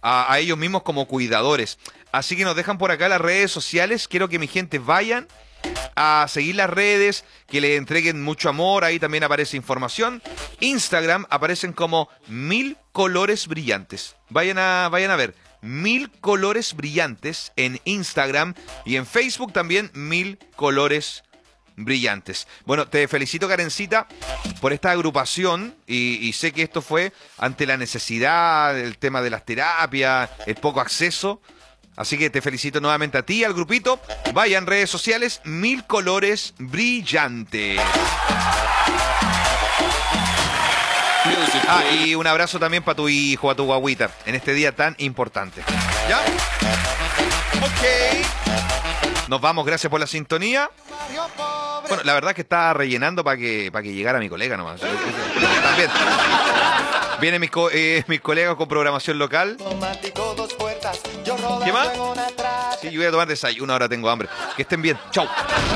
a ellos mismos como cuidadores. Así que nos dejan por acá las redes sociales. Quiero que mi gente vayan a seguir las redes, que le entreguen mucho amor. Ahí también aparece información. Instagram aparecen como 1000 colores brillantes. Vayan a ver 1000 colores brillantes en Instagram y en Facebook también 1000 colores brillantes. Bueno, te felicito, Karencita, por esta agrupación y sé que esto fue ante la necesidad, el tema de las terapias, el poco acceso. Así que te felicito nuevamente a ti y al grupito. Vayan, redes sociales, 1000 colores brillantes. Ah, y un abrazo también para tu hijo, a tu guagüita, en este día tan importante. ¿Ya? Ok. Nos vamos, gracias por la sintonía. Bueno, la verdad es que estaba rellenando para que llegara mi colega nomás. También. Vienen mis colegas con programación local. ¿Qué más? Sí, yo voy a tomar desayuno, ahora tengo hambre. Que estén bien. Chau.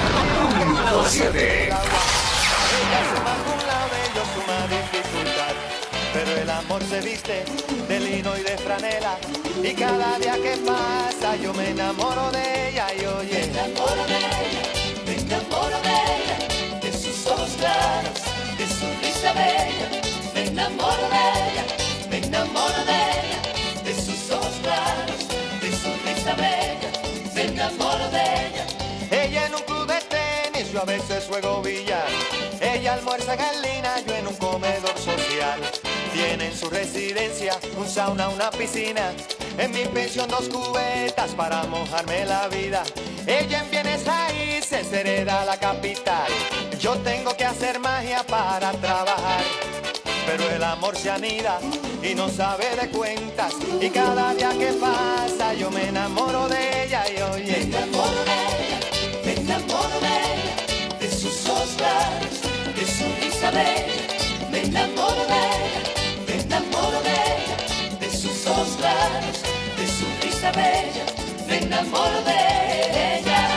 Pero el amor se viste de lino y de franela, y cada día que pasa yo me enamoro de ella. Y oye, me enamoro de ella, me enamoro de ella, de sus ojos claros, de su risa bella. Me enamoro de ella, me enamoro de ella, de sus ojos claros, de su risa bella. Me enamoro de ella. Ella en un club de tenis, yo a veces juego billar. Ella almuerza en Galina, yo en un comedor social. Tiene en su residencia un sauna, una piscina. En mi pensión 2 cubetas para mojarme la vida. Ella en bienes raíces hereda la capital. Yo tengo que hacer magia para trabajar. Pero el amor se anida y no sabe de cuentas. Y cada día que pasa yo me enamoro de ella. Y oye, me enamoro de ella, me enamoro de ella, de sus ojos claros, de su risa bella. Me enamoro de ella, me enamoro de ella, de sus ojos claros, de su risa bella. Me enamoro de ella.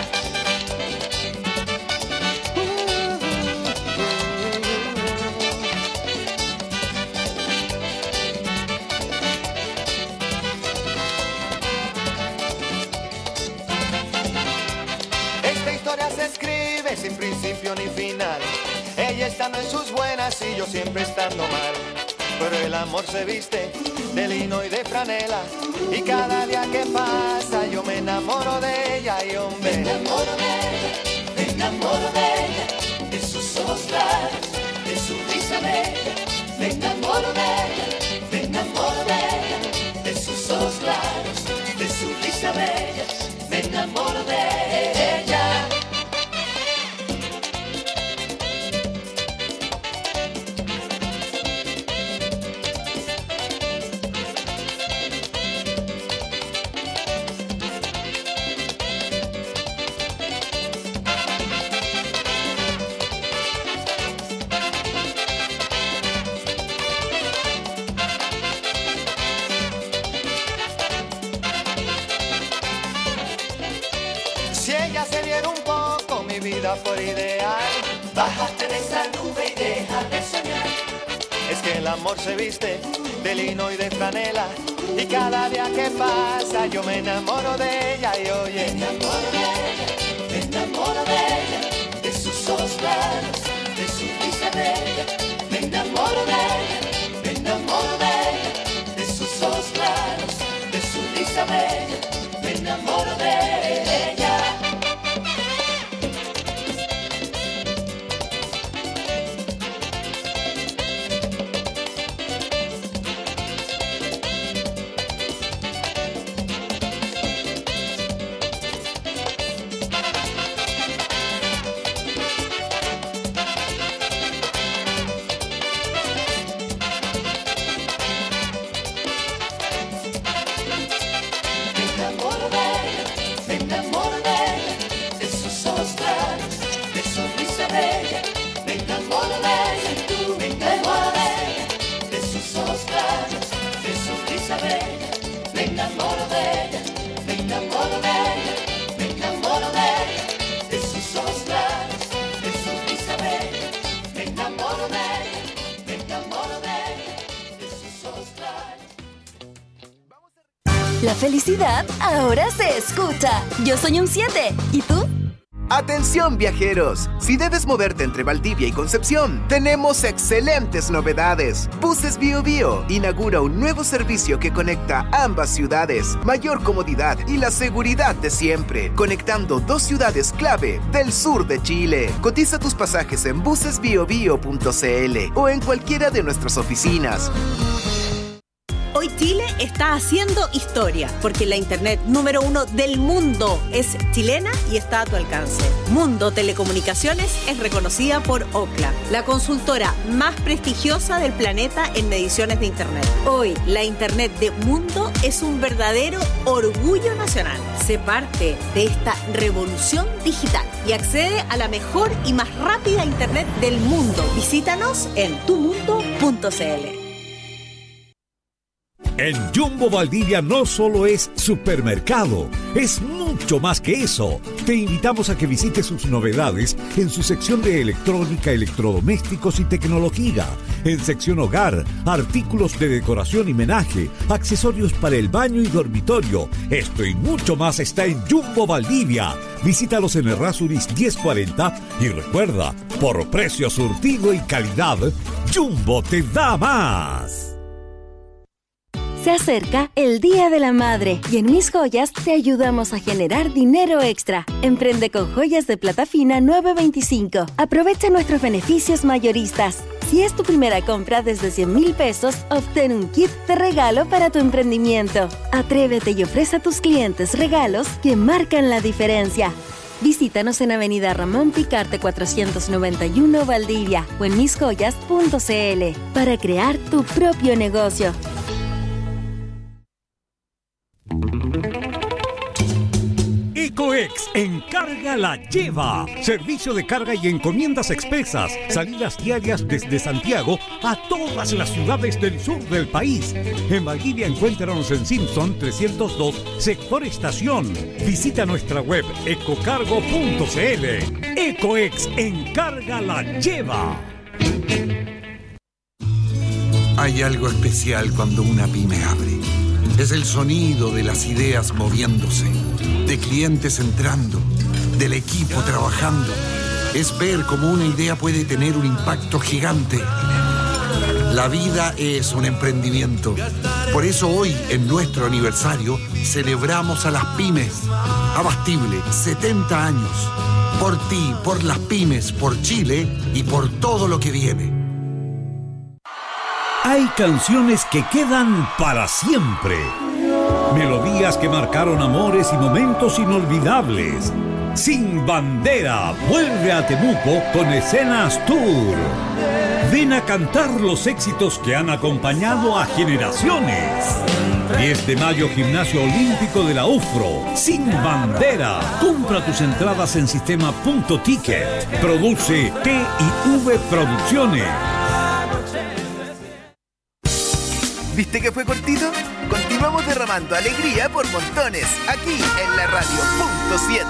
Esta historia se escribe sin principio ni final. Ella estando en sus buenas y yo siempre estando mal. Pero el amor se viste de lino y de franela, y cada día que pasa yo me enamoro de ella. Y hombre, me enamoro de ella, me enamoro de ella, de sus ojos claros, de su risa bella. Me enamoro de ella, me enamoro de ella, de sus ojos claros, de su risa bella. Me enamoro de ella. Si ella se viera un poco mi vida por ideal, bájate de esa nube y deja de soñar. Es que el amor se viste de lino y de franela, y cada día que pasa yo me enamoro de ella. Y oye, me enamoro de ella, me enamoro de ella, de sus ojos claros, de su risa bella. Me enamoro de ella, me enamoro de ella, de sus ojos claros, de su risa bella. Me enamoro de ella. Me enamoro de ella, La felicidad ahora se escucha. Yo soy un 7. ¿Y tú? ¡Atención, viajeros! Si debes moverte entre Valdivia y Concepción, tenemos excelentes novedades. Buses Bio Bio inaugura un nuevo servicio que conecta ambas ciudades. Mayor comodidad y la seguridad de siempre, conectando dos ciudades clave del sur de Chile. Cotiza tus pasajes en bucesbiobio.cl o en cualquiera de nuestras oficinas. Hoy Chile está haciendo historia, porque la internet número 1 del mundo es chilena y está a tu alcance. Mundo Telecomunicaciones es reconocida por Ookla, la consultora más prestigiosa del planeta en mediciones de internet. Hoy, la internet de Mundo es un verdadero orgullo nacional. Sé parte de esta revolución digital y accede a la mejor y más rápida internet del mundo. Visítanos en tumundo.cl. En Jumbo Valdivia no solo es supermercado, es mucho más que eso. Te invitamos a que visites sus novedades en su sección de electrónica, electrodomésticos y tecnología, en sección hogar, artículos de decoración y menaje, accesorios para el baño y dormitorio. Esto y mucho más está en Jumbo Valdivia. Visítalos en Errázuriz 1040 y recuerda, por precio, surtido y calidad, Jumbo te da más. Se acerca el Día de la Madre y en Mis Joyas te ayudamos a generar dinero extra. Emprende con joyas de plata fina 925. Aprovecha nuestros beneficios mayoristas. Si es tu primera compra desde 100,000 pesos, obtén un kit de regalo para tu emprendimiento. Atrévete y ofrece a tus clientes regalos que marcan la diferencia. Visítanos en Avenida Ramón Picarte 491 Valdivia o en misjoyas.cl para crear tu propio negocio. Ecoex Encarga la Lleva. Servicio de carga y encomiendas expresas. Salidas diarias desde Santiago a todas las ciudades del sur del país. En Valdivia encuéntranos en Simpson 302, sector estación. Visita nuestra web ecocargo.cl. Ecoex Encarga la Lleva. Hay algo especial cuando una pyme abre. Es el sonido de las ideas moviéndose, de clientes entrando, del equipo trabajando. Es ver cómo una idea puede tener un impacto gigante. La vida es un emprendimiento. Por eso hoy, en nuestro aniversario, celebramos a las pymes. Abastible, 70 años. Por ti, por las pymes, por Chile y por todo lo que viene. Hay canciones que quedan para siempre. Melodías que marcaron amores y momentos inolvidables. Sin Bandera vuelve a Temuco con Escenas Tour. Ven a cantar los éxitos que han acompañado a generaciones. 10 de mayo, Gimnasio Olímpico de la UFRO. Sin Bandera. Compra tus entradas en sistema.ticket. Produce T&V Producciones. ¿Viste que fue cortito? Continuamos derramando alegría por montones, aquí en la radio Punto 7.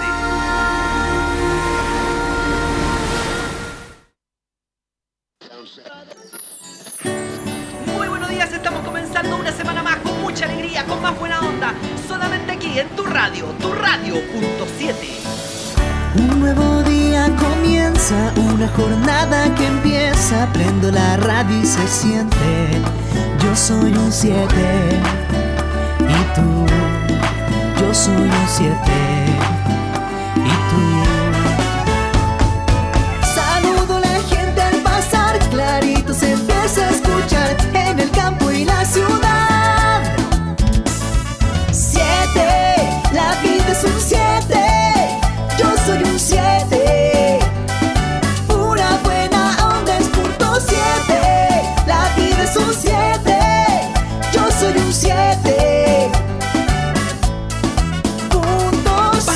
Muy buenos días, estamos comenzando una semana más con mucha alegría, con más buena onda, solamente aquí en tu radio Punto 7. Un nuevo día comienza, una jornada que empieza, prendo la radio y se siente. Yo soy un 7 y tú, yo soy un 7 y tú. Saludo a la gente al pasar, clarito se empieza a escuchar en el campo y la ciudad. 7, la vida es un 7, yo soy un 7. Pura buena onda es punto 7, la vida es un 7. Soy un 7. Punto 7.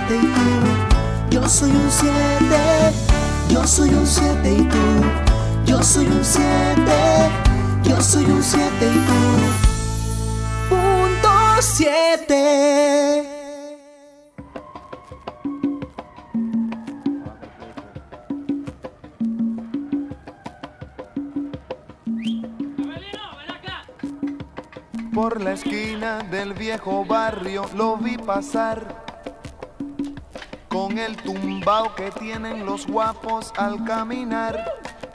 7 y tú. Yo soy un 7. Yo soy un 7 y tú. Yo soy un 7. Yo soy un 7 y tú. Punto 7. Por la esquina del viejo barrio lo vi pasar, con el tumbao que tienen los guapos al caminar,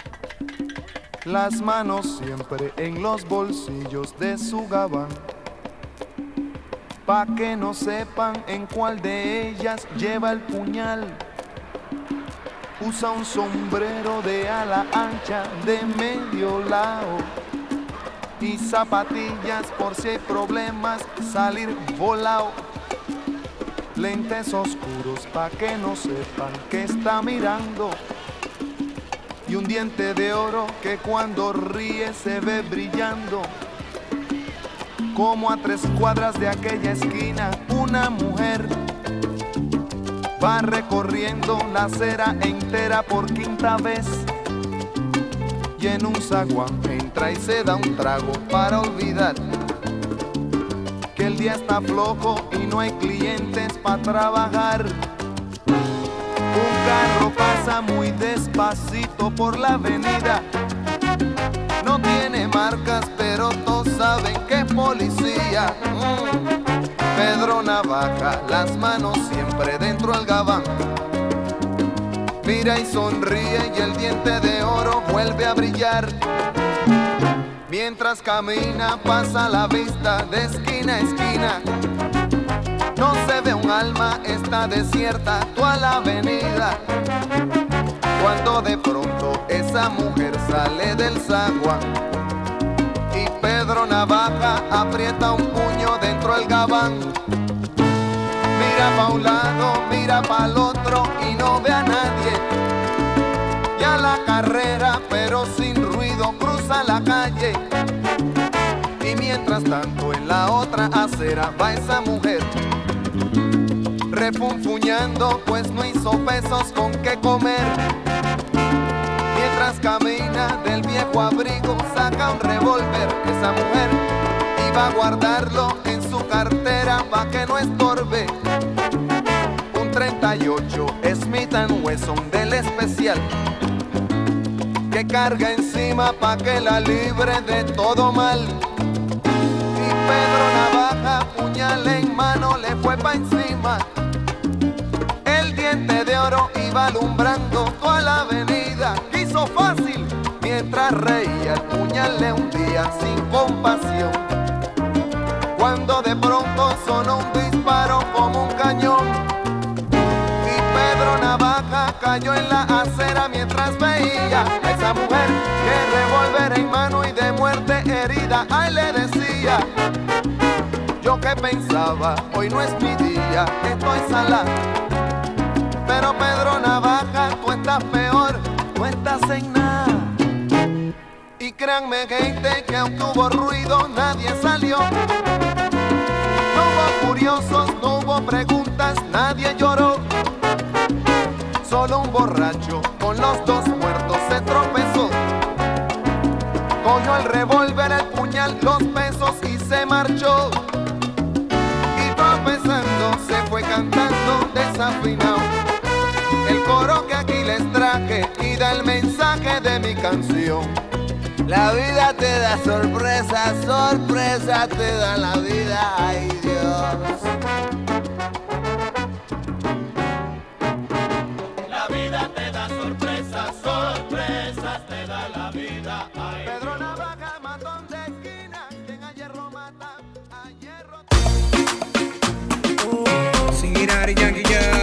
las manos siempre en los bolsillos de su gabán, pa' que no sepan en cuál de ellas lleva el puñal. Usa un sombrero de ala ancha de medio lado y zapatillas por si hay problemas salir volado. Lentes oscuros pa' que no sepan que está mirando, y un diente de oro que cuando ríe se ve brillando. Como a 3 cuadras de aquella esquina una mujer va recorriendo la acera entera por 5ª vez, y en un zaguán entra y se da un trago para olvidar que el día está flojo y no hay clientes para trabajar. Un carro pasa muy despacito por la avenida, no tiene marcas pero todos saben que es policía. Pedro Navaja, las manos siempre dentro del gabán, mira y sonríe y el diente de oro vuelve a brillar. Mientras camina pasa la vista de esquina a esquina, no se ve un alma, está desierta toda la avenida. Cuando de pronto esa mujer sale del zaguán y Pedro Navaja aprieta un puño dentro del gabán. Mira pa' un lado, mira pa' el otro y no ve a nadie. Ya la carrera, pero sin ruido, cruza la calle. Y mientras tanto en la otra acera va esa mujer, refunfuñando pues no hizo pesos con qué comer. Mientras camina del viejo abrigo saca un revólver. Esa mujer iba a guardarlo en su cartera pa' que no estorbe. Un 38 Smith & Wesson del especial, que carga encima pa' que la libre de todo mal. Y Pedro Navaja, puñal en mano, le fue pa' encima. El diente de oro iba alumbrando toda la avenida. Quiso fácil, mientras reía el puñal le hundía sin compasión. Cuando de pronto sonó un disparo como un cañón, y Pedro Navaja cayó en la acera mientras veía a esa mujer que revólver en mano y de muerte herida. Ay, le decía, yo que pensaba, hoy no es mi día, estoy salada. Pero Pedro Navaja, tú estás peor, tú estás en nada. Y créanme gente que aunque hubo ruido nadie salió. No hubo curiosos, no hubo preguntas, nadie lloró. Solo un borracho con los 2 muertos se tropezó. Cogió el revólver, el puñal, los pesos y se marchó. Y tropezando se fue cantando desafinado el coro que aquí les traje y da el mensaje de mi canción. La vida te da sorpresa, sorpresa te da la vida, ay Dios. La vida te da sorpresas, sorpresas te da la vida, ay Dios. Pedro Navaja, matón de esquina, quien a hierro mata, a hierro. Daddy Yankee, yeah.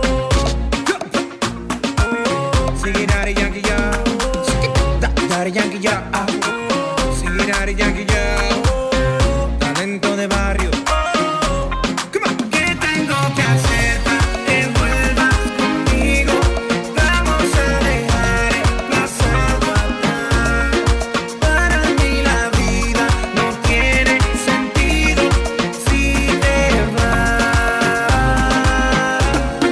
Sing Daddy Yankee, yeah. Daddy Yankee, yeah. Sing Daddy Yankee, yeah. Talento de barrio. Come on. ¿Qué tengo que hacer para que vuelvas conmigo? Vamos a dejar el pasado atrás. Para mí la vida no tiene sentido si te vas.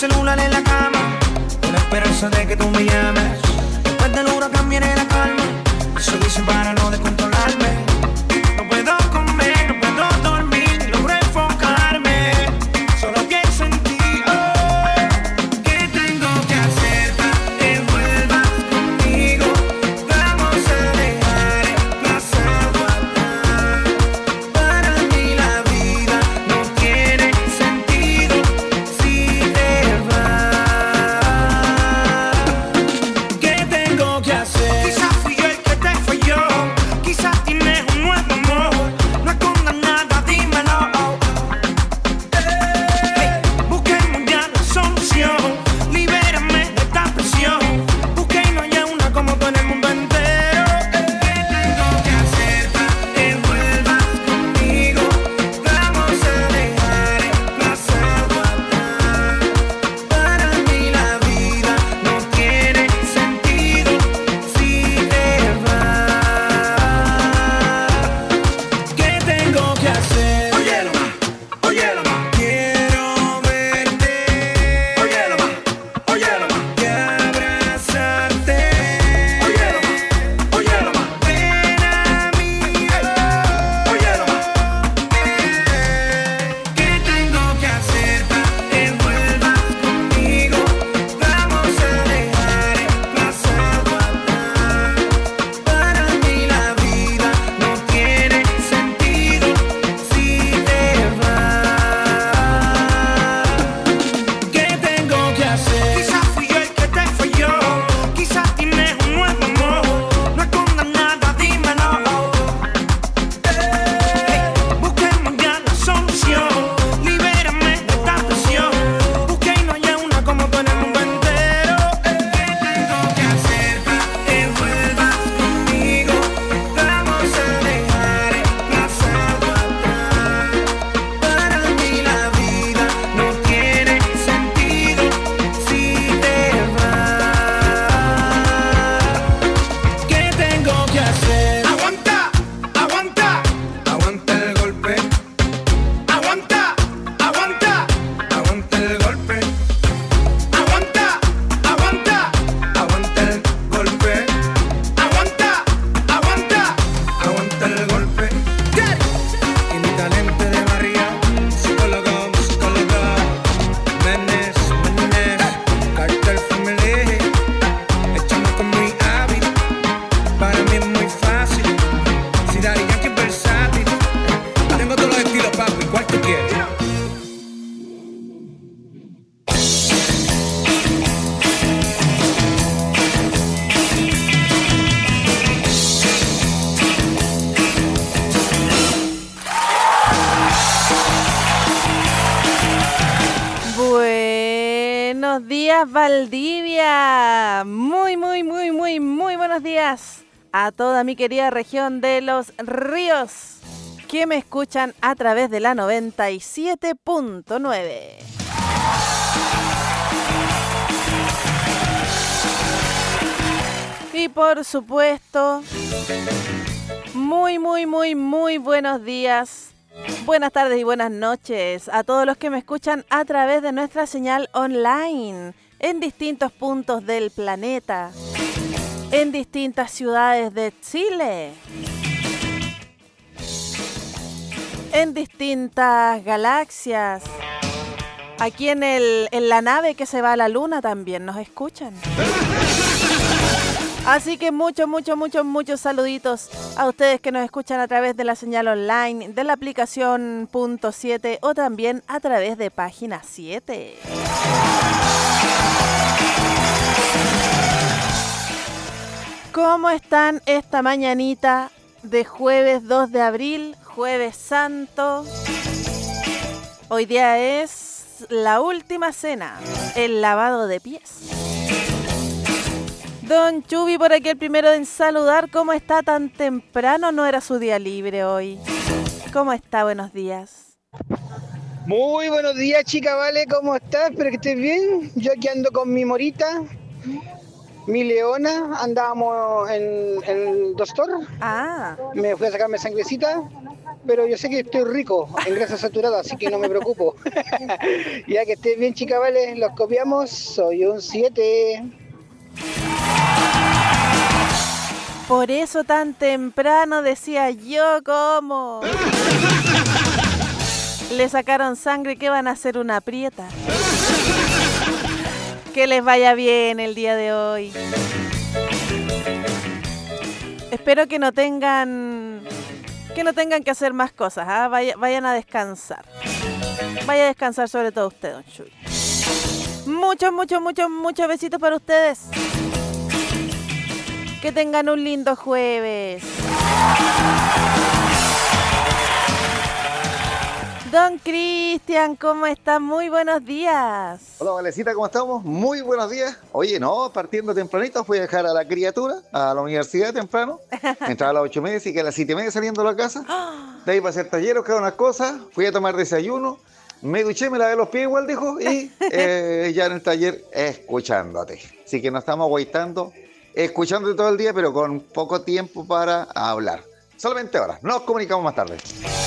celular en la cama, con la esperanza de que tú me llames. Después del huracán viene la calma, eso dicen para no descontrolarme. No puedo comer, no puedo dormir, no logro enfocarme, solo pienso en ti. ¿Qué tengo que hacer para que vuelvas conmigo? Vamos a dejar el pasado atrás. Para mí la vida no tiene sentido si te vas. ¿Qué tengo que hacer? Quizás fui yo el que te falló, quizás tienes un nuevo amor, no escondas nada, dímelo. Busquemos ya la solución, libérame de esta presión, busqué y no haya una como tú en el mundo entero. ¿Qué tengo que hacer para que vuelvas conmigo? Vamos a dejar el pasado atrás. Para mí la vida no tiene sentido si te vas. ¿Qué tengo que hacer? Óyelo más, óyelo más. Quiero verte. Óyelo más, óyelo más. Y abrazarte. Óyelo más, óyelo más. Ven a mí. Óyelo más. ¿Qué tengo que hacer para que vuelvas conmigo? Vamos a dejar el pasado atrás. Para mí la vida no tiene sentido si te vas. ¿Qué tengo que hacer? Quizás fui yo el que te falló, quizás tienes un nuevo amor, no escondas nada, dímelo. Busquemos ya la solución, libérame de esta presión, busqué y no haya una como tú en el mundo entero. ¿Qué tengo que hacer para que vuelvas conmigo? Vamos a dejar el pasado atrás. Para mí la vida no tiene sentido si te vas. ¿Qué tengo que hacer? Aguanta, aguanta, aguanta el golpe. Aguanta, aguanta, aguanta el golpe. Aguanta, aguanta, aguanta el golpe. Aguanta, aguanta, aguanta el golpe. Y mi talento de barrio, psicólogo, Menes, Cartel Family, el chamaco muy hábil, para mí es muy fácil. Si Daddy Yankee es versátil, tengo todos los estilos, papi, ¿cuál tú quieres? Buenos días, Valdivia. Muy buenos días a toda mi querida región de Los Ríos que me escuchan a través de la 97.9. Y por supuesto, muy buenos días. Buenas tardes y buenas noches a todos los que me escuchan a través de nuestra señal online en distintos puntos del planeta, en distintas ciudades de Chile, en distintas galaxias. Aquí en la nave que se va a la luna también nos escuchan. Así que muchos saluditos a ustedes que nos escuchan a través de la señal online, de la aplicación Punto 7 o también a través de Página 7. ¿Cómo están esta mañanita de jueves 2 de abril, jueves santo? Hoy día es la última cena, el lavado de pies. Don Chubi por aquí el primero en saludar. ¿Cómo está tan temprano? No era su día libre hoy. ¿Cómo está? Buenos días. Muy buenos días, chica, vale, ¿cómo estás? Espero que estés bien. Yo aquí ando con mi morita, mi leona, andábamos en el doctor. Ah. Me fui a sacarme sangrecita pero yo sé que estoy rico en grasa saturada, así que no me preocupo. Ya que estés bien, chica, vale, los copiamos, soy un 7. Por eso tan temprano decía yo, ¿cómo? Le sacaron sangre, ¿qué van a hacer? Una prieta. Que les vaya bien el día de hoy. Espero que no tengan que hacer más cosas, ¿ah? Vayan a descansar. Vaya a descansar, sobre todo usted, don Chuy. Muchos besitos para ustedes. Que tengan un lindo jueves. Don Cristian, ¿cómo está? Muy buenos días. Hola, Valecita, ¿cómo estamos? Muy buenos días. Oye, no, partiendo tempranito, fui a dejar a la criatura a la universidad temprano. Entraba a las 8:30, así que a las 7:30 saliendo de la casa. De ahí para hacer talleres, cada unas cosas. Fui a tomar desayuno. Me duché, me lavé los pies igual, dijo. Y ya en el taller, escuchándote. Así que nos estamos aguaitando, escuchándote todo el día, pero con poco tiempo para hablar. Solamente ahora. Nos comunicamos más tarde.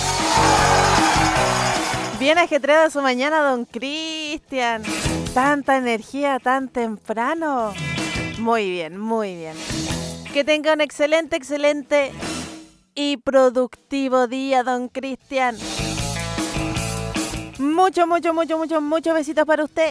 Bien ajetreada su mañana, don Cristian. Tanta energía tan temprano. Muy bien, muy bien. Que tenga un excelente y productivo día, don Cristian. Muchos besitos para usted.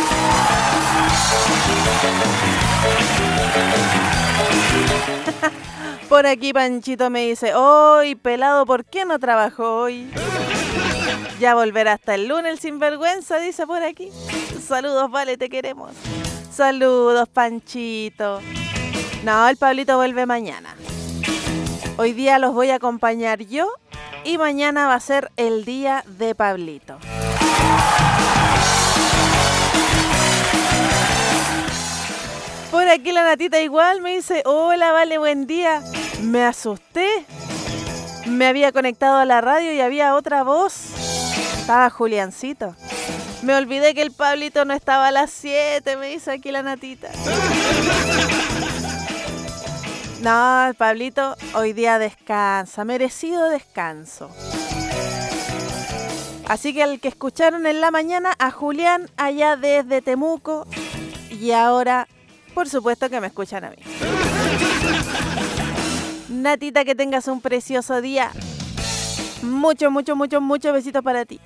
Por aquí Panchito me dice, hoy pelado, ¿por qué no trabajó hoy? Ya volverá hasta el lunes el sinvergüenza, dice por aquí. Saludos, vale, te queremos. Saludos, Panchito. No, el Pablito vuelve mañana. Hoy día los voy a acompañar yo y mañana va a ser el día de Pablito. Por aquí la Natita igual me dice, hola, vale, buen día. Me asusté. Me había conectado a la radio y había otra voz. Estaba Juliancito. Me olvidé que el Pablito no estaba a las 7, me dice aquí la Natita. No, el Pablito hoy día descansa, merecido descanso. Así que el que escucharon en la mañana, a Julián allá desde Temuco, y ahora, por supuesto que me escuchan a mí. Natita, que tengas un precioso día. Muchos besitos para ti.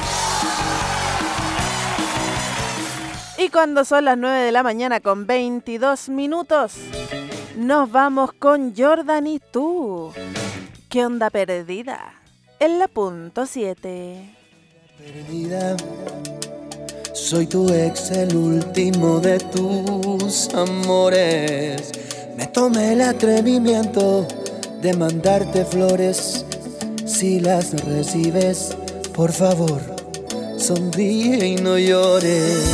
Y cuando son las 9 de la mañana con 22 minutos, nos vamos con Jordan y tú. ¿Qué onda perdida? En la punto 7. Perdida, soy tu ex, el último de tus amores. Me tomé el atrevimiento de mandarte flores. Si las recibes, por favor, sonríe y no llores.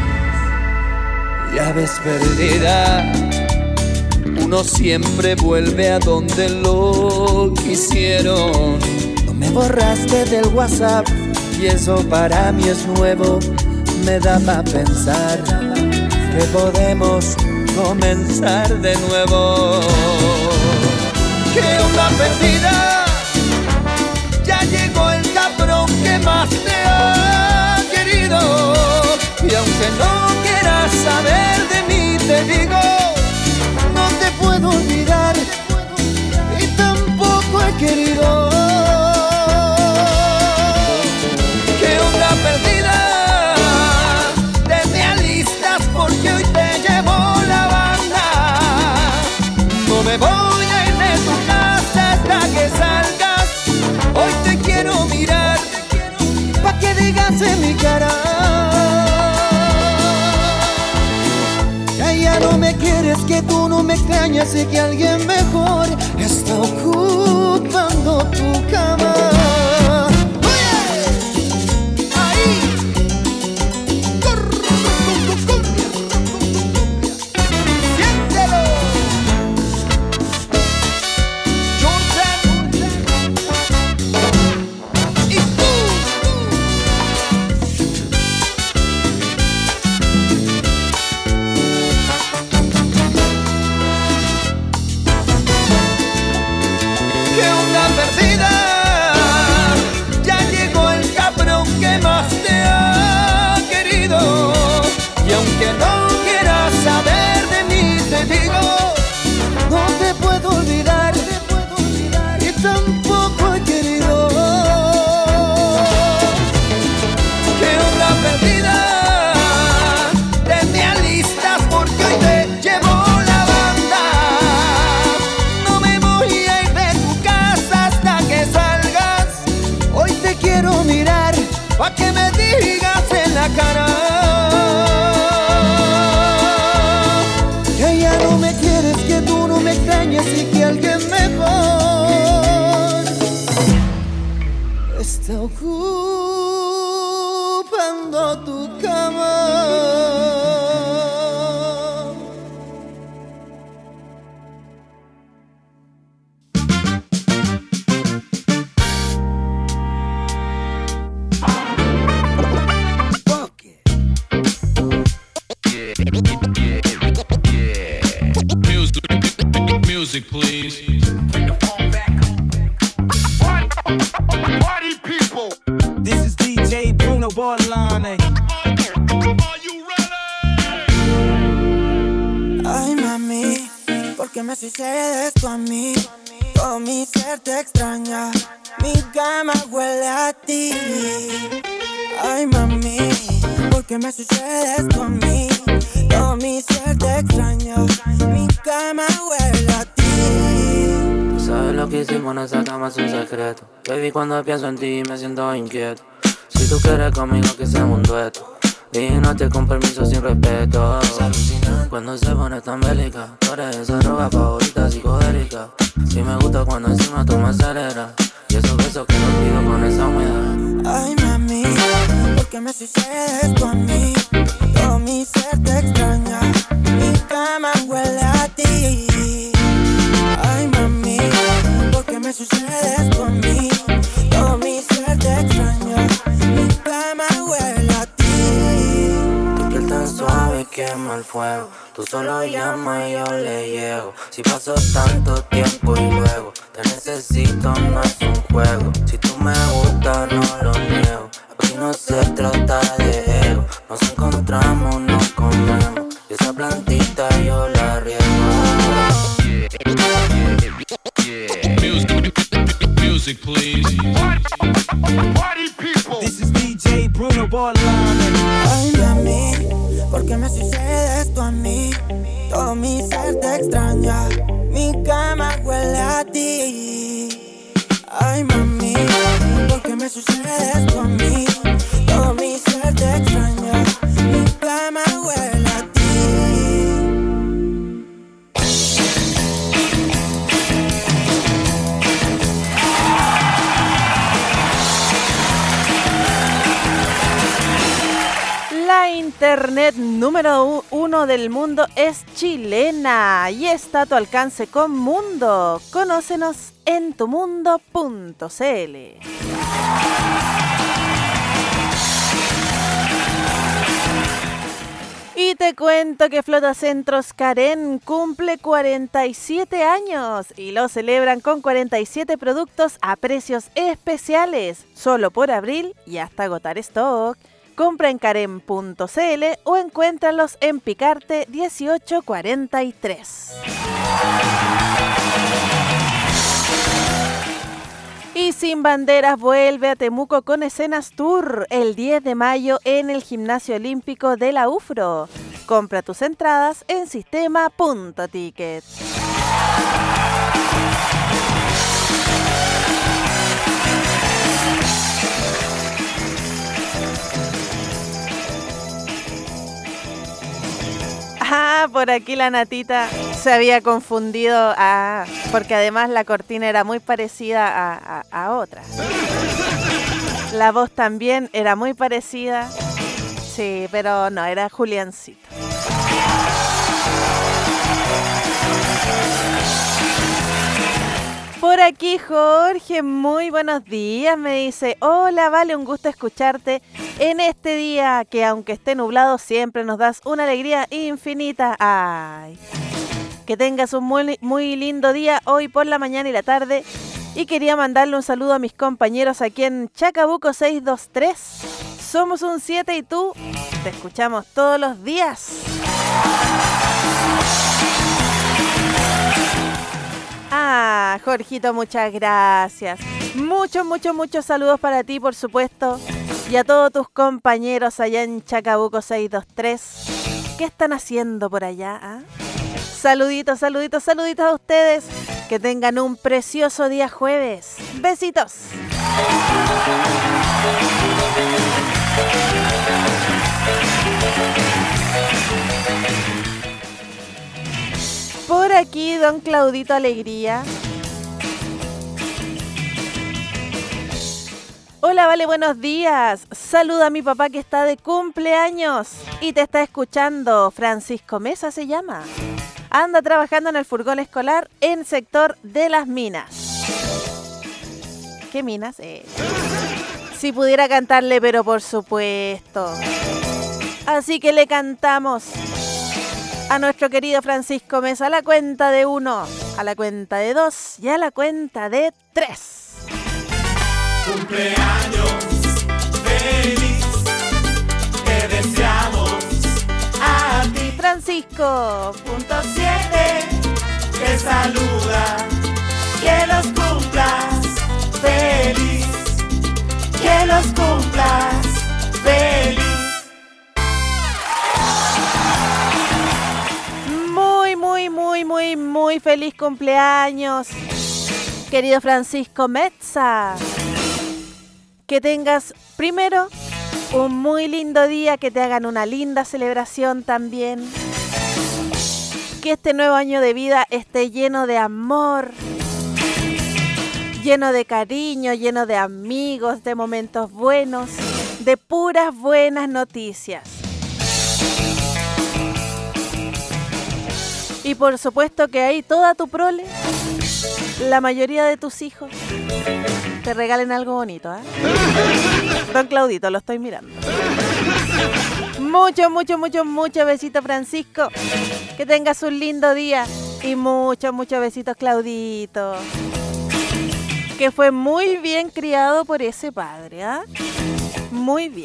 Ya ves, perdida, uno siempre vuelve a donde lo quisieron. No me borraste del WhatsApp y eso para mí es nuevo. Me da para pensar que podemos comenzar de nuevo. ¿Qué onda perdida? Ya llegó el cabrón que más te ha querido. Y aunque no quieras saber de mí, te digo, no te puedo olvidar y tampoco he querido. ¿Qué onda perdida? Te me alistas porque hoy te llevo la banda. No me voy a ir de tu casa hasta que salgas. Hoy te quiero mirar pa' que digas en mi cara. Ya no me quieres, que tú no me extrañas y que alguien mejor está ocupando tu cama. ¡Oye! ¡Ahí! ¡Siéntelo! Jordan y tú. ¿Qué onda perdida? Ay, mami, ¿por qué me sucede esto a mí? Todo mi ser te extraña, mi cama huele a ti. Ay, mami, ¿por qué me sucede esto a mí? Todo mi ser te extraña, mi cama huele a ti. Tú sabes lo que hicimos en esa cama es un secreto. Baby, cuando pienso en ti me siento inquieto. Si tú quieres conmigo que seamos un dueto, dígate con permiso sin respeto. Cuando se pone tan bélica, tú eres esa droga favorita psicodélica. Sí me gusta cuando encima tú me aceleras, y esos besos que no olvido con esa humedad. Ay, mami, ¿por qué me sucede esto a mí? Todo mi ser te extraña, mi cama huele a ti. Ay, mami, ¿por qué me sucede esto a mí? Todo mi ser te extraña, mi cama huele a ti. Tu piel tan suave quema el fuego, tú solo llamas y yo le llego. Si pasó tanto tiempo y luego te necesito, no es un juego. Si tú me gustas, no lo niego. Aquí no se trata de ego. Nos encontramos, nos comemos, y esa plantita yo la riego. Music, please. Party people. This is DJ Bruno Borlane. Ay, mami, ¿por qué me sucede esto a mí? Todo mi ser te extraña, mi cama huele a ti. Ay, mami, ¿por qué me sucede esto a mí? Todo mi ser te extraña, mi cama huele a ti. La internet número 1 del mundo es chilena y está a tu alcance con Mundo. Conócenos en tumundo.cl. Y te cuento que Flotacentros Carén cumple 47 años y lo celebran con 47 productos a precios especiales, solo por abril y hasta agotar stock. Compra en carem.cl o encuéntralos en Picarte 1843. Y Sin Banderas vuelve a Temuco con Escenas Tour el 10 de mayo en el Gimnasio Olímpico de la UFRO. Compra tus entradas en sistema.ticket. Ah, por aquí la Natita se había confundido, porque además la cortina era muy parecida a otra. La voz también era muy parecida, sí, pero no, era Juliancito. Por aquí Jorge, muy buenos días, me dice, hola, Vale, un gusto escucharte en este día que aunque esté nublado siempre nos das una alegría infinita. Ay, que tengas un muy lindo día hoy por la mañana y la tarde. Y quería mandarle un saludo a mis compañeros aquí en Chacabuco 623. Somos un 7 y tú te escuchamos todos los días. Ah, Jorgito, muchas gracias. Muchos saludos para ti, por supuesto. Y a todos tus compañeros allá en Chacabuco 623. ¿Qué están haciendo por allá? ¿Ah? Saluditos a ustedes. Que tengan un precioso día jueves. Besitos. Por aquí, don Claudito Alegría. Hola, Vale, buenos días. Saluda a mi papá que está de cumpleaños y te está escuchando. Francisco Mesa se llama. Anda trabajando en el furgón escolar en sector de las minas. ¿Qué minas? Si pudiera cantarle, pero por supuesto. Así que le cantamos a nuestro querido Francisco Mesa a la cuenta de 1, a la cuenta de 2 y a la cuenta de 3. Cumpleaños feliz, Francisco. Punto 7 te saluda, que los cumplas feliz, que los cumplas feliz. Muy feliz cumpleaños, querido Francisco Metza. Que tengas primero un muy lindo día, que te hagan una linda celebración también. Que este nuevo año de vida esté lleno de amor, lleno de cariño, lleno de amigos, de momentos buenos, de puras buenas noticias. Y por supuesto que ahí toda tu prole, la mayoría de tus hijos, te regalen algo bonito, ¿eh? Don Claudito, lo estoy mirando. Muchos besitos, Francisco. Que tengas un lindo día. Y muchos besitos, Claudito. Que fue muy bien criado por ese padre, ¿ah? Muy bien.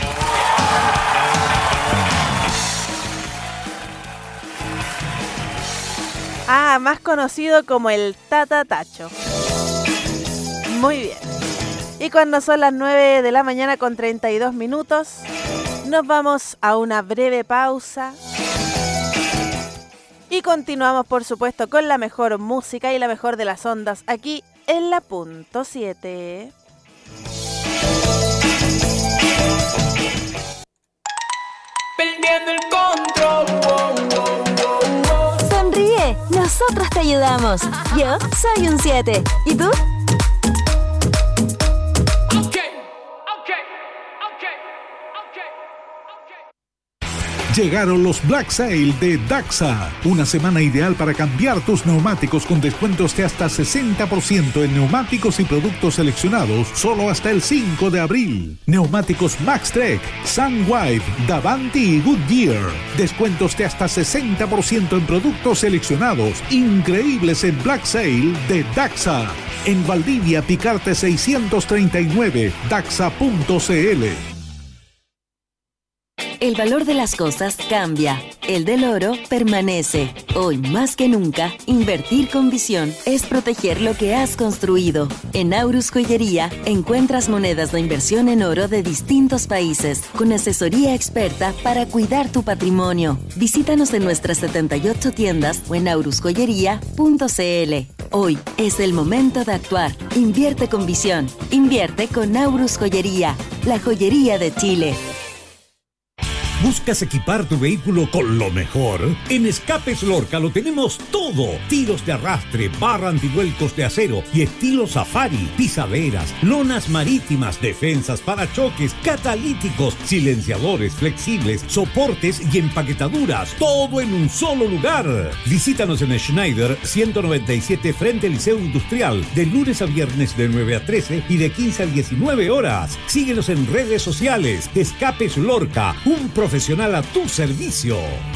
Ah, más conocido como el Tata Tacho. Muy bien. Y cuando son las 9 de la mañana con 32 minutos, nos vamos a una breve pausa. Y continuamos, por supuesto, con la mejor música y la mejor de las ondas aquí en la Punto 7. Perdiendo el control. Sonríe, nosotros te ayudamos. Yo soy un 7. ¿Y tú? Llegaron los Black Sale de Daxa. Una semana ideal para cambiar tus neumáticos con descuentos de hasta 60% en neumáticos y productos seleccionados solo hasta el 5 de abril. Neumáticos MaxTrek, Sunwipe, Davanti y Goodyear. Descuentos de hasta 60% en productos seleccionados increíbles en Black Sale de Daxa. En Valdivia, Picarte 639, daxa.cl. El valor de las cosas cambia, el del oro permanece. Hoy más que nunca, invertir con visión es proteger lo que has construido. En Aurus Joyería encuentras monedas de inversión en oro de distintos países, con asesoría experta para cuidar tu patrimonio. Visítanos en nuestras 78 tiendas o en aurusjoyería.cl. Hoy es el momento de actuar. Invierte con visión. Invierte con Aurus Joyería, la joyería de Chile. ¿Buscas equipar tu vehículo con lo mejor? En Escapes Lorca lo tenemos todo. Tiros de arrastre, barra antivuelcos de acero y estilo safari, pisaderas, lonas marítimas, defensas, parachoques, catalíticos, silenciadores flexibles, soportes y empaquetaduras. Todo en un solo lugar. Visítanos en Schneider 197 frente al Liceo Industrial, de lunes a viernes de 9 a 13 y de 15 a 19 horas. Síguenos en redes sociales. Escapes Lorca, un profesional a tu servicio.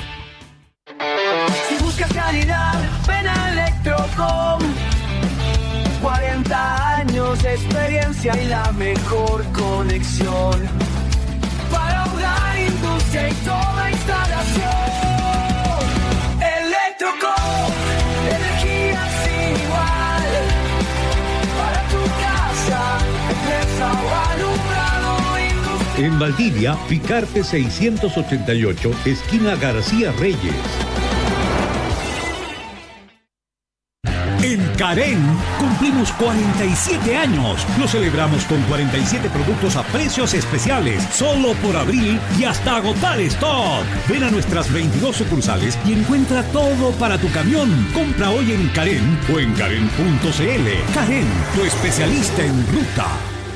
Si buscas calidad, ven a Electrocom. 40 años de experiencia y la mejor conexión para hogar, industria y toda instalación. Electrocom, energía sin igual para tu casa, empresa o alumbrado. En Valdivia, Picarte 688, esquina García Reyes. En Carén cumplimos 47 años. Lo celebramos con 47 productos a precios especiales, solo por abril y hasta agotar stock. Ven a nuestras 22 sucursales y encuentra todo para tu camión. Compra hoy en Carén o en Carén.cl. Carén, tu especialista en ruta.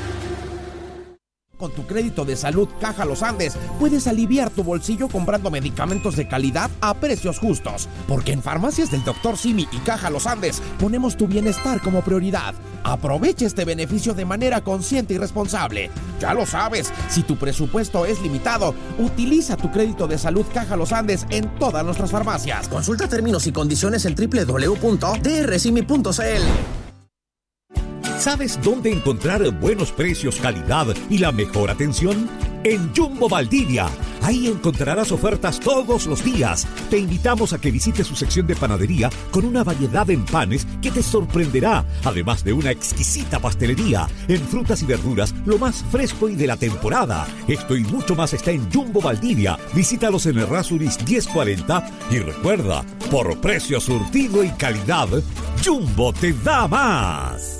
Con tu crédito de salud Caja Los Andes puedes aliviar tu bolsillo comprando medicamentos de calidad a precios justos. Porque en Farmacias del Dr. Simi y Caja Los Andes ponemos tu bienestar como prioridad. Aprovecha este beneficio de manera consciente y responsable. Ya lo sabes, si tu presupuesto es limitado, utiliza tu crédito de salud Caja Los Andes en todas nuestras farmacias. Consulta términos y condiciones en www.drcimi.cl. ¿Sabes dónde encontrar buenos precios, calidad y la mejor atención? en Jumbo Valdivia. Ahí encontrarás ofertas todos los días. Te invitamos a que visites su sección de panadería con una variedad en panes que te sorprenderá, además de una exquisita pastelería. En frutas y verduras, lo más fresco y de la temporada. Esto y mucho más está en Jumbo Valdivia. Visítalos en Errázuriz 1040 y recuerda, por precio, surtido y calidad, Jumbo te da más.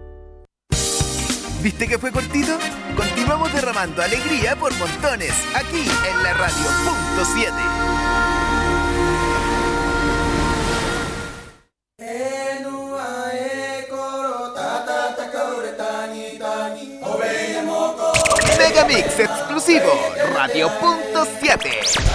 ¿Viste que fue cortito? Continuamos derramando alegría por montones, aquí en la radio punto 7. Megamix exclusivo, radio punto 7.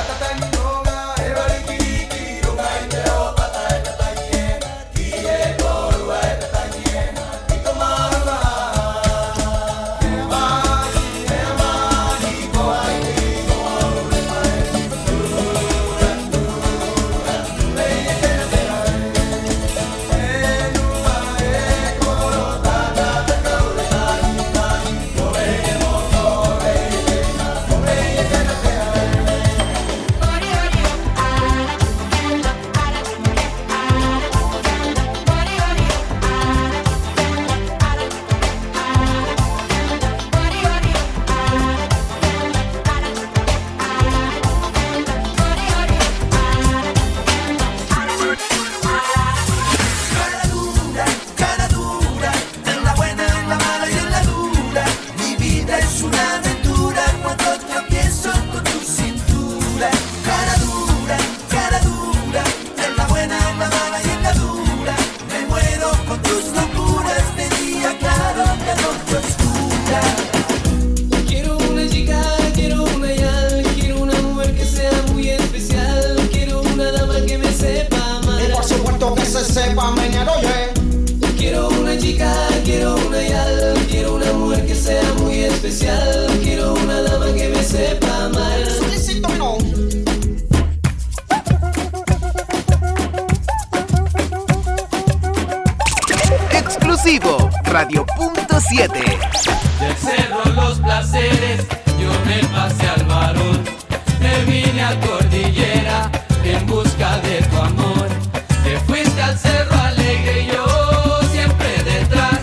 Exclusivo, radio punto 7. Del cerro Los Placeres, yo me pasé al varón. Me vine a Cordillera en busca de tu amor. Te fuiste al Cerro Alegre y yo siempre detrás.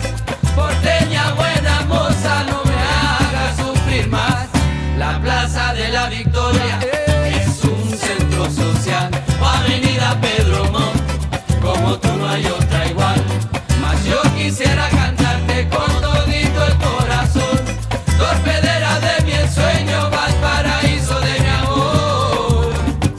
Porteña buena moza, no me hagas sufrir más. La Plaza de la Victoria es un centro social. O Avenida Pedro Montt, como tú no hay otra igual. Mas yo quisiera cantarte con todito el corazón. Torpedera de mi ensueño, Valparaíso de mi amor.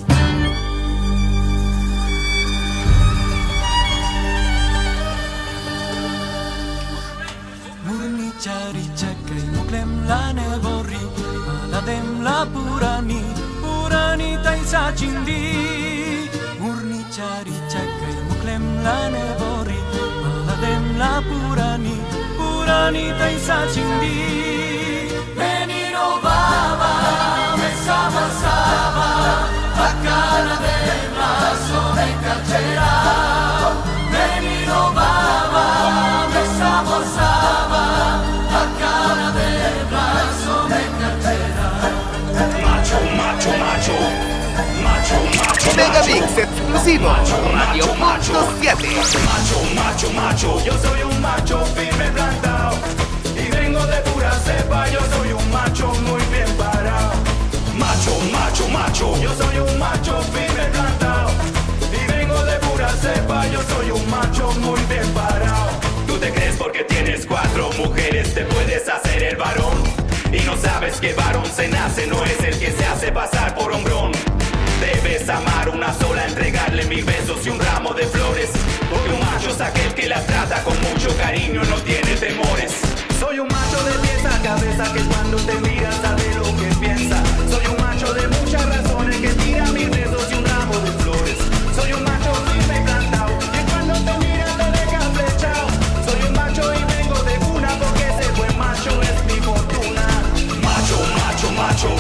Murni chari chakai muklem la nevorri, maladem la purani, purani taisa chindi. Murni chari chakai muklem la nevorri, maladem la purani, purani taisa chindi. Menino baba, me sabasaba, a cara del brazo me cachera. Menino baba, me sabasaba, a cara del brazo me cachera. Macho, macho, macho, macho, macho. Megamix exclusivo, radio punto 7. Macho, macho, macho. Yo soy un macho firme plantado y vengo de pura cepa. Yo soy un macho muy bien parado. Macho, macho, macho. Yo soy un macho firme plantado y vengo de pura cepa. Yo soy un macho muy bien parado. Tú te crees porque tienes 4 mujeres te puedes hacer el varón y no sabes que varón se nace, no es el que se hace pasar por hombrón. Debes amar una sola, entregarle 1000 besos y un ramo de flores. Porque un macho es aquel que las trata con mucho cariño, no tiene temores. Soy un macho de pies a cabeza que cuando te mira sabe lo que piensa. Soy un macho de muchas razones que tira 1000 besos y un ramo de flores. Soy un macho firme y plantado que cuando te mira te deja flechado. Soy un macho y vengo de cuna porque ese buen macho es mi fortuna. Macho, macho, macho.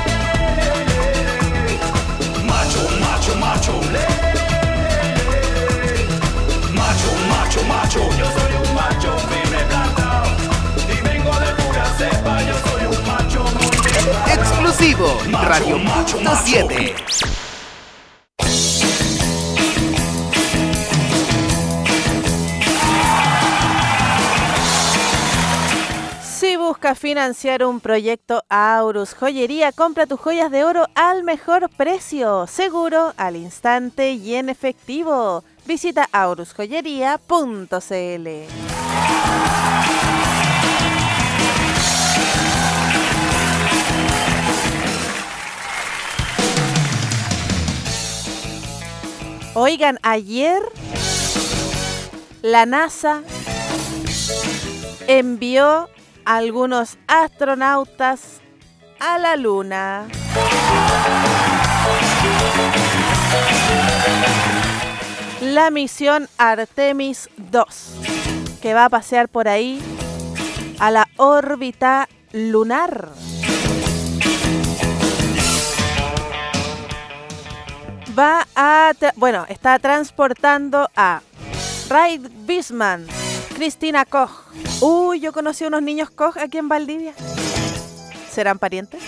Macho, macho, macho. Macho, macho, macho. Yo soy un macho firme plantado y vengo de pura cepa. Yo 100.7. Si buscas financiar un proyecto, Aurus Joyería compra tus joyas de oro al mejor precio, seguro, al instante y en efectivo. Visita aurusjoyería.cl. Oigan, ayer la NASA envió algunos astronautas a la Luna. La misión Artemis 2, que va a pasear por ahí a la órbita lunar. Está transportando a Reid Wiseman, Cristina Koch. Yo conocí a unos niños Koch aquí en Valdivia. ¿Serán parientes?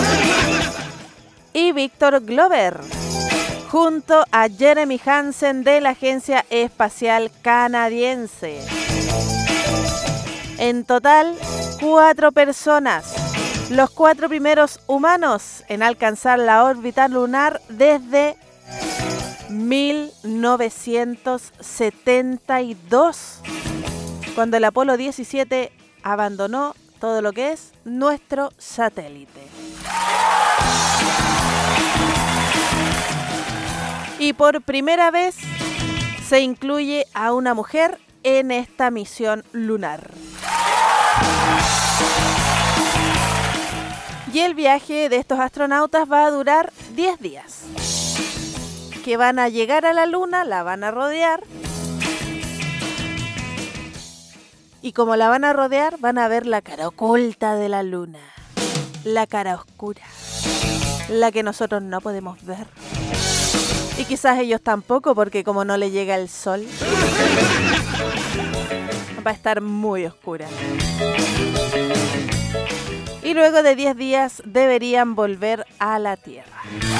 Y Víctor Glover, junto a Jeremy Hansen de la Agencia Espacial Canadiense. En total, 4 personas. Los 4 primeros humanos en alcanzar la órbita lunar desde 1972, cuando el Apolo 17 abandonó todo lo que es nuestro satélite. Y por primera vez se incluye a una mujer en esta misión lunar. Y el viaje de estos astronautas va a durar 10 días. Que van a llegar a la Luna, la van a rodear. Y como la van a rodear, van a ver la cara oculta de la Luna. La cara oscura. La que nosotros no podemos ver. Y quizás ellos tampoco, porque como no le llega el sol, va a estar muy oscura. Y luego de 10 días deberían volver a la Tierra.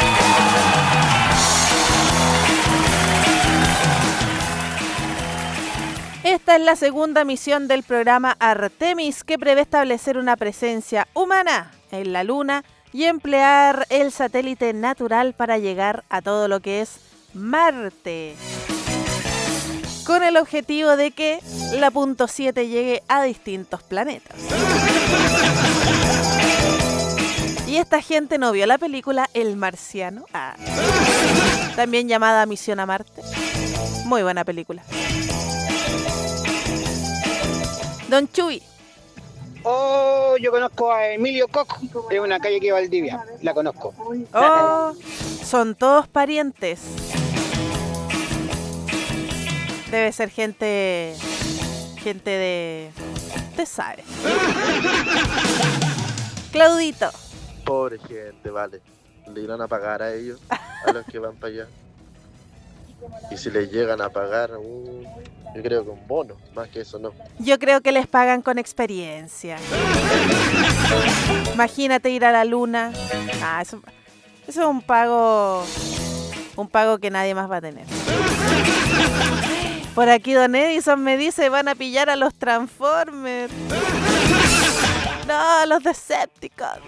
Esta es la segunda misión del programa Artemis, que prevé establecer una presencia humana en la Luna y emplear el satélite natural para llegar a todo lo que es Marte, con el objetivo de que la punto 7 llegue a distintos planetas. Y esta gente no vio la película El Marciano, también llamada Misión a Marte. Muy buena película. Don Chuy. Yo conozco a Emilio Koch, es una calle aquí de Valdivia, la conozco. Son todos parientes. Debe ser gente de... Usted sabe. Claudito. Pobre gente, vale. Le irán a pagar a ellos, a los que van para allá. Y si les llegan a pagar, yo creo que un bono, más que eso no. Yo creo que les pagan con experiencia. Imagínate ir a la Luna. Eso es un pago que nadie más va a tener. Por aquí Don Edison me dice, van a pillar a los Transformers. No, los Decepticons.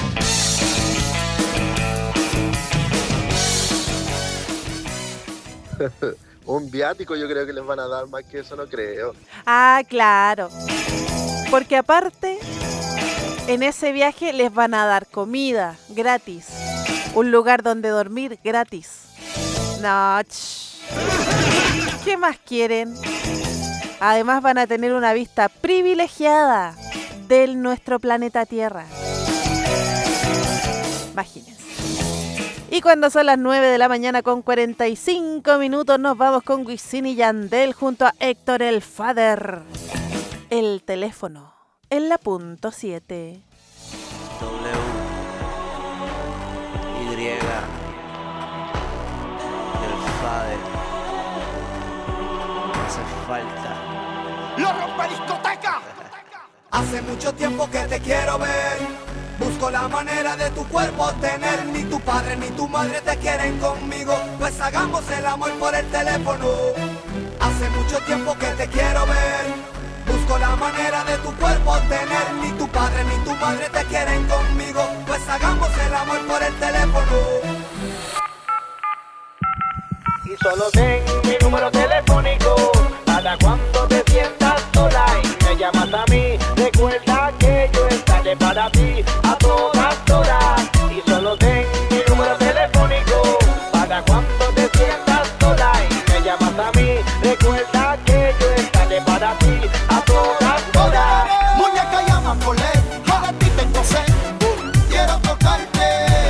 Un viático yo creo que les van a dar, más que eso no creo. Claro. Porque aparte, en ese viaje les van a dar comida gratis. Un lugar donde dormir gratis. No, ¿qué más quieren? Además van a tener una vista privilegiada de nuestro planeta Tierra. Imagínense. Y cuando son las 9 de la mañana con 45 minutos, nos vamos con Wisin y Yandel junto a Héctor el Father. El teléfono en la punto 7. W Y el Father. Hace falta. ¡Lo rompe discoteca! Hace mucho tiempo que te quiero ver. Busco la manera de tu cuerpo tener. Ni tu padre ni tu madre te quieren conmigo. Pues hagamos el amor por el teléfono. Hace mucho tiempo que te quiero ver. Busco la manera de tu cuerpo tener. Ni tu padre ni tu madre te quieren conmigo. Pues hagamos el amor por el teléfono. Y solo ten mi número telefónico para cuando te sientas sola y me llamas a mí. Recuerda que yo estaré para ti a todas horas. Y solo ten mi número telefónico para cuando te sientas sola y me llamas a mí. Recuerda que yo estaré para ti a todas horas. Muñeca llama por ley, para ti tengo sed. Quiero tocarte,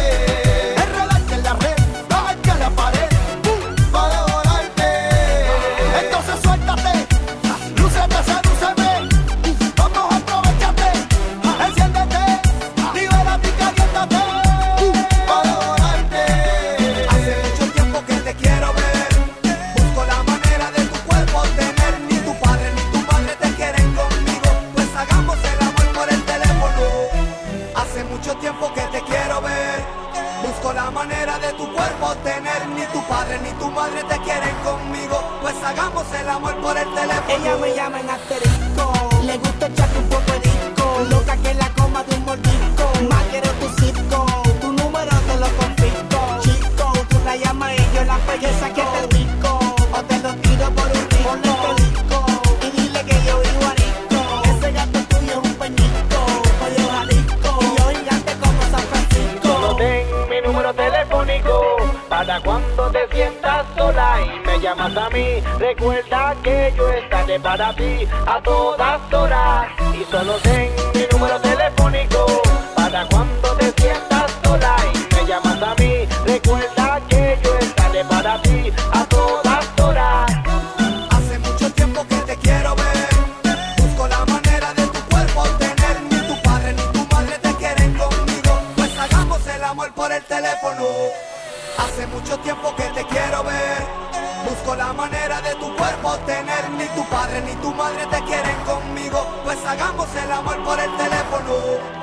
enredarte en la red, bajarte a la pared, para devorarte. Entonces suéltate, lúcete, sedúceme. Vamos, aprovechate, enciéndete, libérate y caliéntate, para devorarte. Hace mucho tiempo que te quiero ver. Busco la manera de tu cuerpo tener. Ni tu padre ni tu madre te quieren conmigo. Pues hagamos el amor por el teléfono. Hace mucho tiempo que te quiero ver. Busco la manera de tu cuerpo tener. Ni tu padre ni tu madre te quieren conmigo. Pues hagamos el amor por el teléfono. Ella me llama en asterisco. Le gusta echarte un poco de disco. Loca que la coma de un mordisco. Más quiero tu circo. Tu número te lo confisco. Chico, tú la llamas y yo la belleza que te disco. O te lo tiro por un rico. Ponle este disco y dile que yo vivo arisco. Ese gato tuyo es un peñico. Pollo Jalisco. Y yo gigante como San Francisco. Solo ten mi número telefónico para cuando te sientas sola y me llamas a mí. Recuerda que yo estaré para ti a todas horas. Y solo ten mi número telefónico para cuando te sientas sola y me llamas a mí. Recuerda que yo estaré para ti a todas horas. Hace mucho tiempo que te quiero ver. Busco la manera de tu cuerpo tener. Ni tu padre ni tu madre te quieren conmigo. Pues hagamos el amor por el teléfono. Hace mucho tiempo que te quiero ver. Busco la manera de tu cuerpo tener. Ni tu padre ni tu madre te quieren conmigo. Pues hagamos el amor por el teléfono.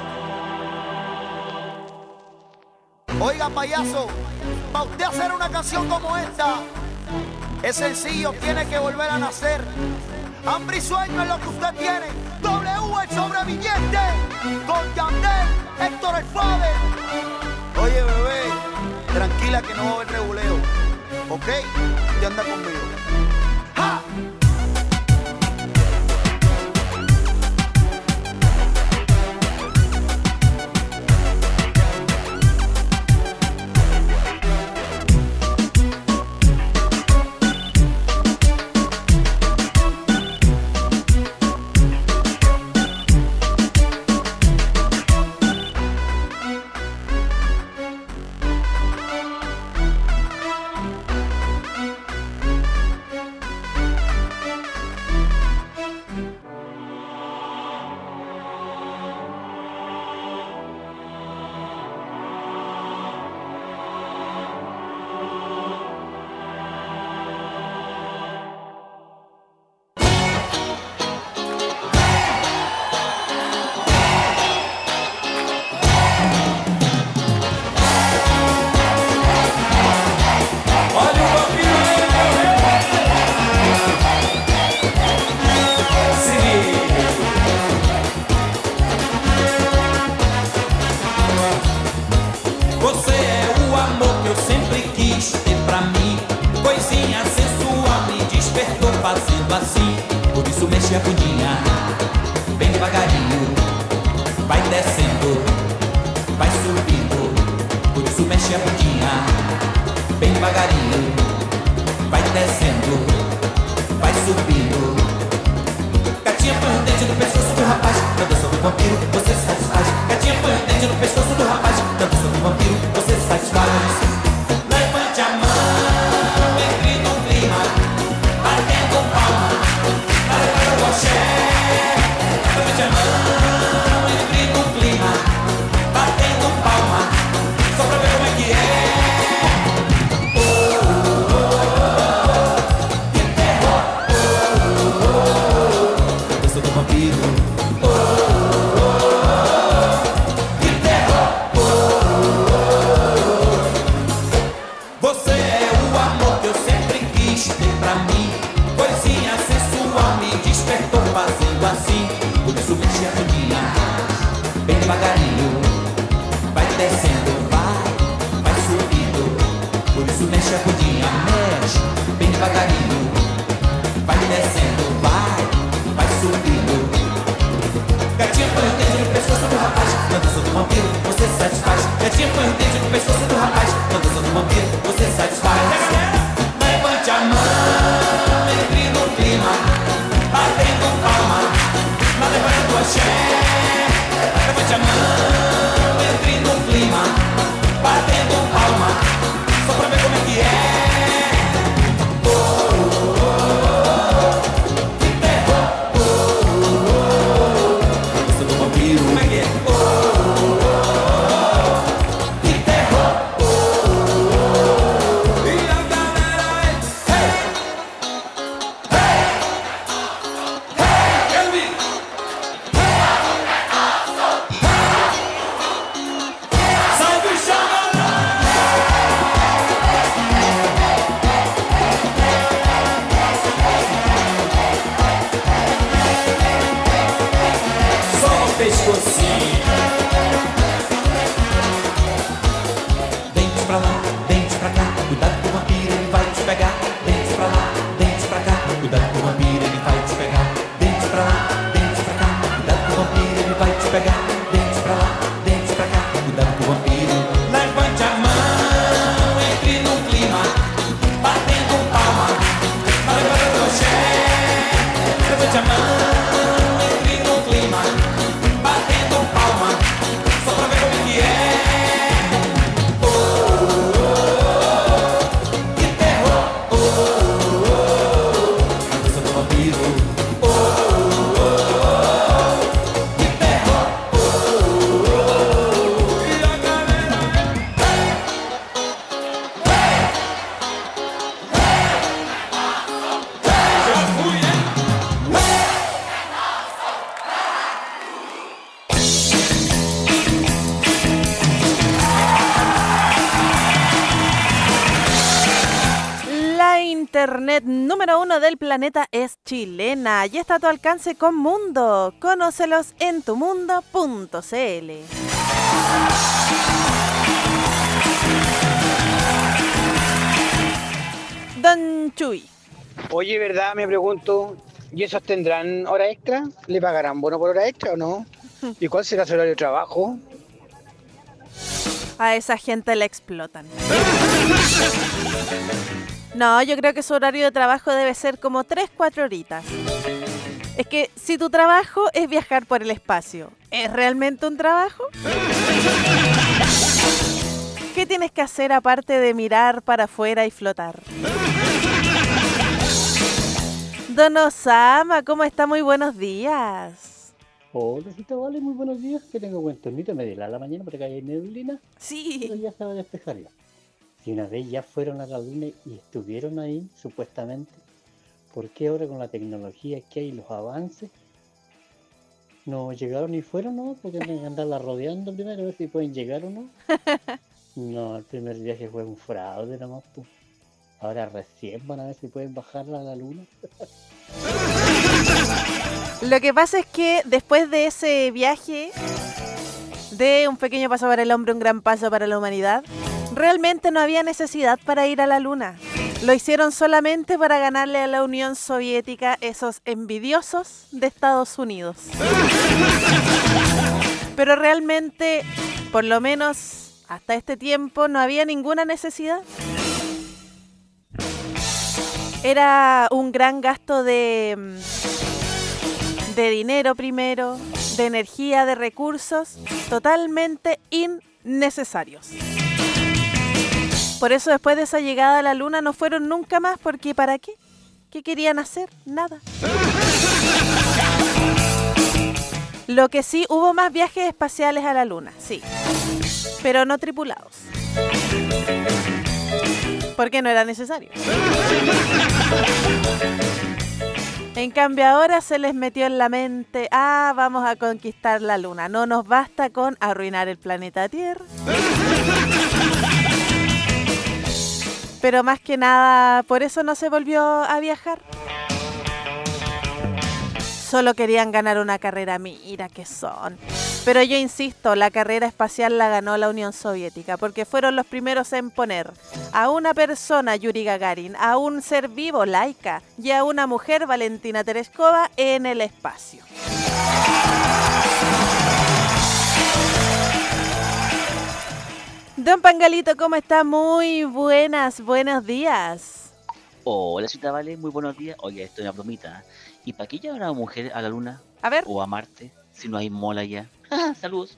Oiga, payaso, para usted hacer una canción como esta, es sencillo, tiene que volver a nacer. Hambre y sueño es lo que usted tiene. W el sobreviviente, con Yandel, Héctor el Fader. Oye, bebé, tranquila que no va a haber reguleo, ¿ok? Y anda conmigo. ¡Ja! mexe a bundinha, bem devagarinho, vai descendo, vai subindo, por isso mexe a bundinha, bem devagarinho, vai descendo, vai subindo. Gatinha põe o dente no pescoço do rapaz, na dança do vampiro você satisfaz. Gatinha põe o dente no pescoço do rapaz, na dança do vampiro você satisfaz. Levante a mão, entre no clima, batendo palma, para o axé. Levante a mão, entre no clima, batendo palma, só pra ver como é que é. Que terror! Dança do vampiro. Que terror! Tinha bandeja no pescoço do rapaz. Quando dançando vampiro, você satisfaz. Levante a mão, entre no clima, batendo palma, na levada do axé. Levante a mão, entre no clima, batendo palma, só pra ver como é que é. Internet número 1 del planeta es chilena y está a tu alcance con Mundo. Conócelos en tumundo.cl. Don Chuy. Oye, ¿verdad? Me pregunto, ¿y esos tendrán hora extra? ¿Le pagarán bono por hora extra o no? ¿Y cuál será su horario de trabajo? A esa gente la explotan. No, yo creo que su horario de trabajo debe ser como 3-4 horitas. Es que si tu trabajo es viajar por el espacio, ¿es realmente un trabajo? ¿Qué tienes que hacer aparte de mirar para afuera y flotar? Don Osama, ¿cómo está? Muy buenos días. Hola, si te vale, muy buenos días. Que tengo buen tornito, me dela a la mañana porque hay neblina. Sí. Pero ya se va a despejar ya. Si una vez ya fueron a la luna y estuvieron ahí, supuestamente, ¿por qué ahora con la tecnología que hay y los avances no llegaron y fueron, no? Porque tienen que andarla rodeando primero a ver si pueden llegar o no. No, el primer viaje fue un fraude nomás, pues. Ahora recién van a ver si pueden bajarla a la luna. Lo que pasa es que después de ese viaje de un pequeño paso para el hombre, un gran paso para la humanidad, realmente no había necesidad para ir a la luna. Lo hicieron solamente para ganarle a la Unión Soviética, esos envidiosos de Estados Unidos. Pero realmente, por lo menos hasta este tiempo, no había ninguna necesidad. Era un gran gasto de dinero primero, de energía, de recursos, totalmente innecesarios. Por eso después de esa llegada a la luna no fueron nunca más, porque ¿para qué? ¿Qué querían hacer? Nada. Lo que sí, hubo más viajes espaciales a la luna, sí, pero no tripulados. Porque no era necesario. En cambio ahora se les metió en la mente, vamos a conquistar la luna. No nos basta con arruinar el planeta Tierra. Pero más que nada, por eso no se volvió a viajar. Solo querían ganar una carrera, mira qué son. Pero yo insisto, la carrera espacial la ganó la Unión Soviética, porque fueron los primeros en poner a una persona, Yuri Gagarin, a un ser vivo, Laika, y a una mujer, Valentina Tereshkova, en el espacio. Don Pangalito, ¿cómo está? Muy buenos días. Hola, Cita Vale, muy buenos días. Oye, esto es una bromita. ¿Y para qué llevar a una mujer a la luna? A ver. ¿O a Marte? Si no hay mola ya. Saludos.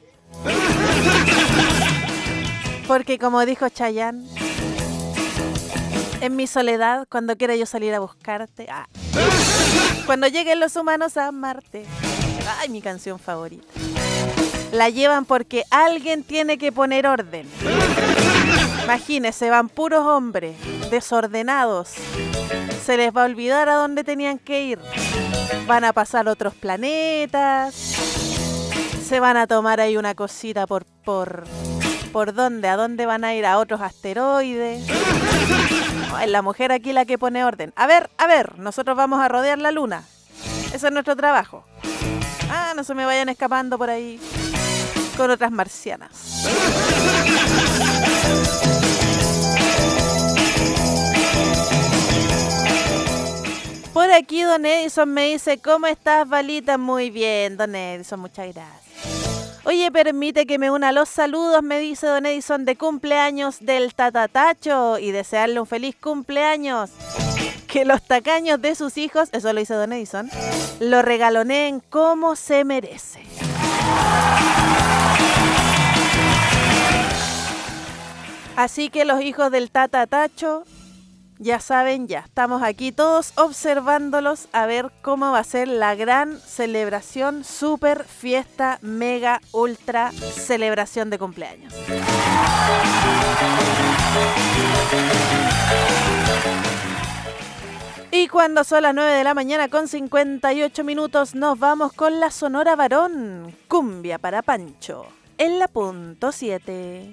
Porque como dijo Chayanne, en mi soledad, cuando quiera yo salir a buscarte. Cuando lleguen los humanos a Marte. Ay, mi canción favorita. La llevan porque alguien tiene que poner orden. Imagínense, van puros hombres, desordenados. Se les va a olvidar a dónde tenían que ir. Van a pasar a otros planetas. Se van a tomar ahí una cosita por dónde, a dónde van a ir, a otros asteroides. Es la mujer aquí la que pone orden. A ver, nosotros vamos a rodear la luna. Ese es nuestro trabajo. No se me vayan escapando por ahí con otras marcianas. Por aquí Don Edison me dice, ¿cómo estás, Valita? Muy bien, Don Edison, muchas gracias. Oye, permite que me una a los saludos, me dice Don Edison, de cumpleaños del Tatatacho y desearle un feliz cumpleaños. Que los tacaños de sus hijos, eso lo dice Don Edison, lo regaloneen como se merece. Así que los hijos del Tatatacho, ya saben, ya estamos aquí todos observándolos a ver cómo va a ser la gran celebración, super fiesta, mega, ultra celebración de cumpleaños. Y cuando son las 9 de la mañana con 58 minutos, nos vamos con la Sonora Varón, cumbia para Pancho, en la punto 7.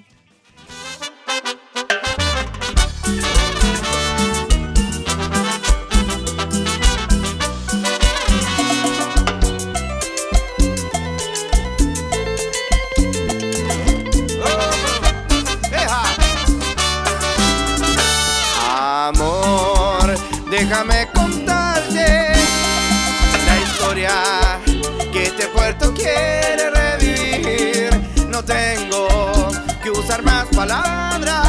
Amor, déjame contarte la historia que este puerto quiere revivir. No tengo que usar más palabras,